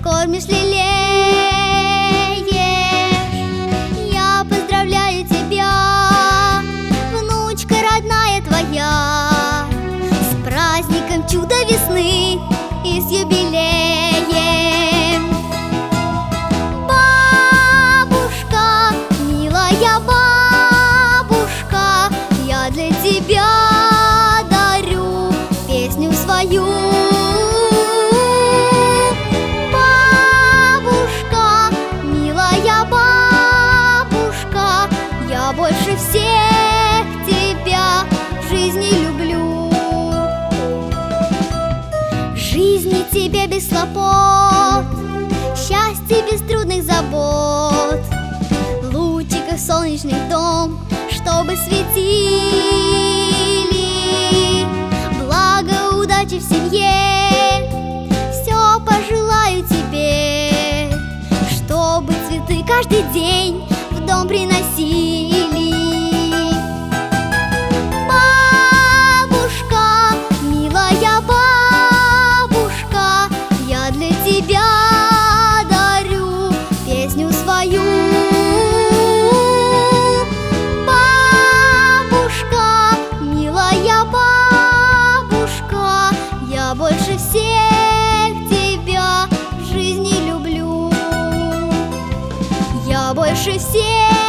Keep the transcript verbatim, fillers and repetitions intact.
кормишь, лелеешь. Я поздравляю тебя, внучка родная твоя, с праздником чудо весны и с юбилеем. Бабушка, милая бабушка, я для тебя дарю песню свою. Бабушка, милая бабушка, я больше всех тебя в жизни люблю. Жизни тебе без хлопот, счастье без трудных забот, лучиков солнечных дом, чтобы светили. Благо, удачи в семье, все пожелаю тебе, чтобы цветы каждый день в дом приносили. Бабушка, милая бабушка, я для тебя дарю песню свою. Бабушка, милая бабушка, я больше всех тебя в жизни люблю. Я больше всех